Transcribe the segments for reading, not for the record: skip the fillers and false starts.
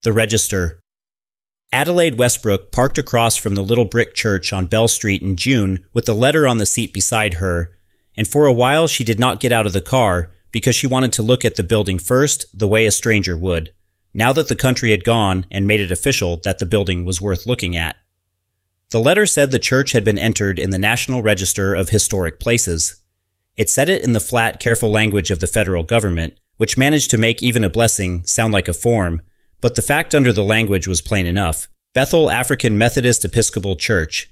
The Register. Adelaide Westbrook parked across from the little brick church on Bell Street in June with a letter on the seat beside her, and for a while she did not get out of the car because she wanted to look at the building first the way a stranger would, now that the country had gone and made it official that the building was worth looking at. The letter said the church had been entered in the National Register of Historic Places. It said it in the flat, careful language of the federal government, which managed to make even a blessing sound like a form, but the fact under the language was plain enough. Bethel African Methodist Episcopal Church,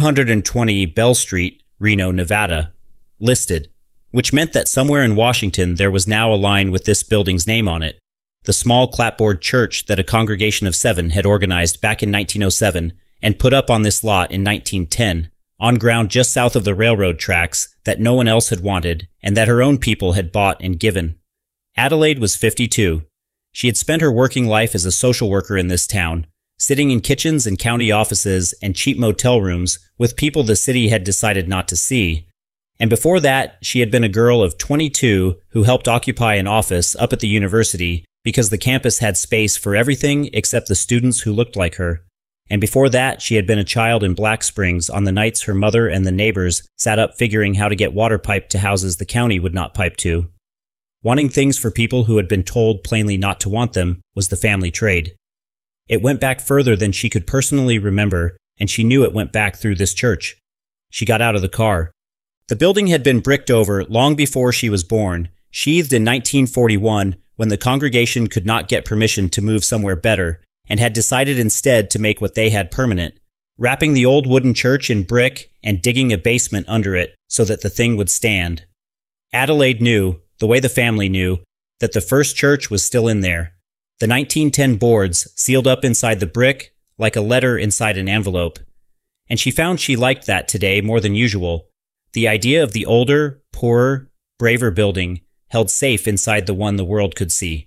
220 Bell Street, Reno, Nevada. Listed, which meant that somewhere in Washington there was now a line with this building's name on it. The small clapboard church that a congregation of 7 had organized back in 1907 and put up on this lot in 1910, on ground just south of the railroad tracks that no one else had wanted and that her own people had bought and given. Adelaide was 52. She had spent her working life as a social worker in this town, sitting in kitchens and county offices and cheap motel rooms with people the city had decided not to see. And before that, she had been a girl of 22 who helped occupy an office up at the university because the campus had space for everything except the students who looked like her. And before that, she had been a child in Black Springs on the nights her mother and the neighbors sat up figuring how to get water piped to houses the county would not pipe to. Wanting things for people who had been told plainly not to want them was the family trade. It went back further than she could personally remember, and she knew it went back through this church. She got out of the car. The building had been bricked over long before she was born, sheathed in 1941 when the congregation could not get permission to move somewhere better, and had decided instead to make what they had permanent, wrapping the old wooden church in brick and digging a basement under it so that the thing would stand. Adelaide knew, the way the family knew, that the first church was still in there. The 1910 boards sealed up inside the brick like a letter inside an envelope. And she found she liked that today more than usual. The idea of the older, poorer, braver building held safe inside the one the world could see.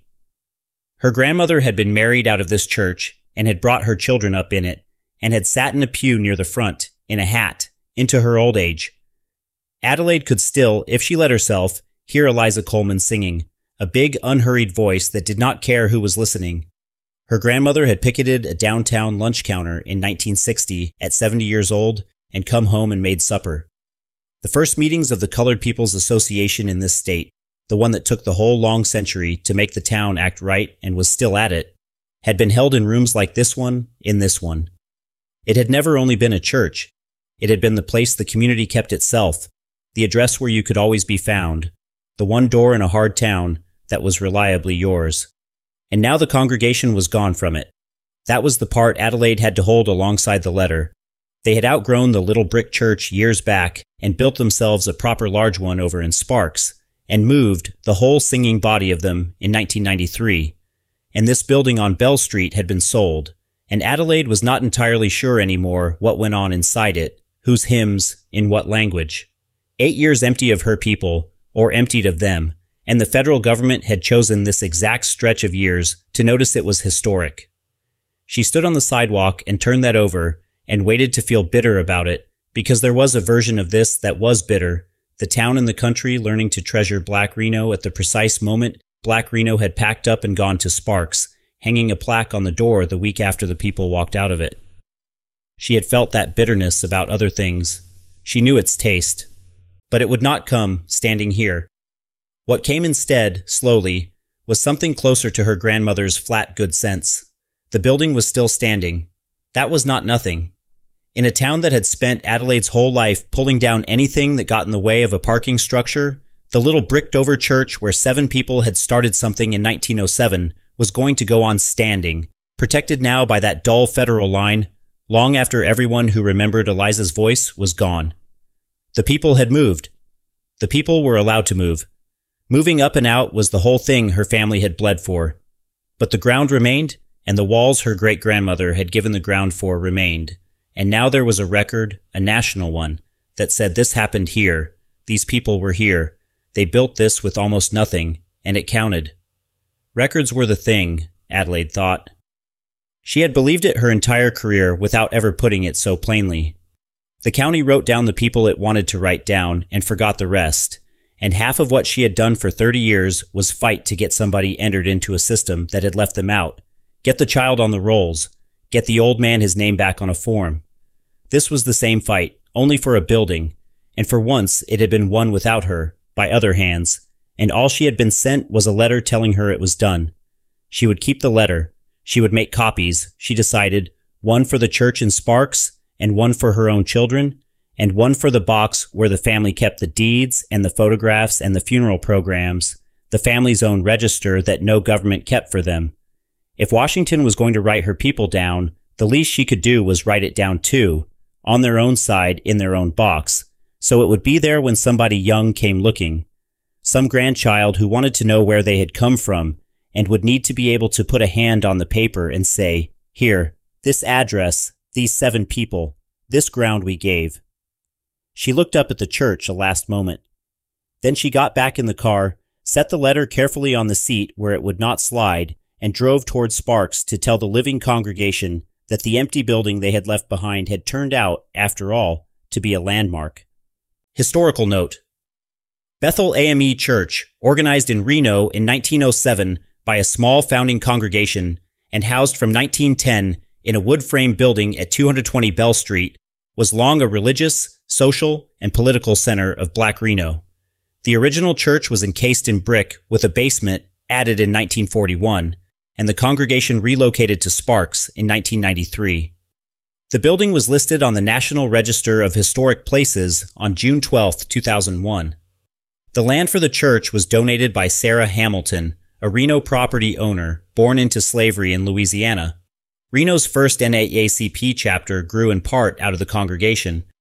Her grandmother had been married out of this church and had brought her children up in it and had sat in a pew near the front, in a hat, into her old age. Adelaide could still, if she let herself, hear Eliza Coleman singing, a big, unhurried voice that did not care who was listening. Her grandmother had picketed a downtown lunch counter in 1960 at 70 years old and come home and made supper. The first meetings of the Colored People's Association in this state, the one that took the whole long century to make the town act right and was still at it, had been held in rooms like this one, in this one. It had never only been a church. It had been the place the community kept itself, the address where you could always be found, the one door in a hard town that was reliably yours. And now the congregation was gone from it. That was the part Adelaide had to hold alongside the letter. They had outgrown the little brick church years back and built themselves a proper large one over in Sparks, and moved, the whole singing body of them, in 1993. And this building on Bell Street had been sold, and Adelaide was not entirely sure anymore what went on inside it, whose hymns, in what language. 8 years empty of her people, or emptied of them, and the federal government had chosen this exact stretch of years to notice it was historic. She stood on the sidewalk and turned that over and waited to feel bitter about it, because there was a version of this that was bitter, the town and the country learning to treasure Black Reno at the precise moment Black Reno had packed up and gone to Sparks, hanging a plaque on the door the week after the people walked out of it. She had felt that bitterness about other things. She knew its taste. But it would not come standing here. What came instead, slowly, was something closer to her grandmother's flat good sense. The building was still standing. That was not nothing. In a town that had spent Adelaide's whole life pulling down anything that got in the way of a parking structure, the little bricked-over church where 7 people had started something in 1907 was going to go on standing, protected now by that dull federal line, long after everyone who remembered Eliza's voice was gone. The people had moved. The people were allowed to move. Moving up and out was the whole thing her family had bled for. But the ground remained, and the walls her great-grandmother had given the ground for remained. And now there was a record, a national one, that said this happened here, these people were here, they built this with almost nothing, and it counted. Records were the thing, Adelaide thought. She had believed it her entire career without ever putting it so plainly. The county wrote down the people it wanted to write down and forgot the rest, and half of what she had done for 30 years was fight to get somebody entered into a system that had left them out, Get the child on the rolls. Get the old man his name back on a form. This was the same fight, only for a building, and for once it had been won without her, by other hands, and all she had been sent was a letter telling her it was done. She would keep the letter. She would make copies, she decided, one for the church in Sparks, and one for her own children, and one for the box where the family kept the deeds and the photographs and the funeral programs, the family's own register that no government kept for them. If Washington was going to write her people down, the least she could do was write it down too, on their own side in their own box, so it would be there when somebody young came looking. Some grandchild who wanted to know where they had come from and would need to be able to put a hand on the paper and say, "Here, this address, these 7 people, this ground we gave." She looked up at the church a last moment. Then she got back in the car, set the letter carefully on the seat where it would not slide, and drove toward Sparks to tell the living congregation that the empty building they had left behind had turned out, after all, to be a landmark. Historical note: Bethel AME Church, organized in Reno in 1907 by a small founding congregation and housed from 1910 in a wood-frame building at 220 Bell Street, was long a religious, social, and political center of Black Reno. The original church was encased in brick with a basement added in 1941, and the congregation relocated to Sparks in 1993. The building was listed on the National Register of Historic Places on June 12, 2001. The land for the church was donated by Sarah Hamilton, a Reno property owner born into slavery in Louisiana. Reno's first NAACP chapter grew in part out of the congregation,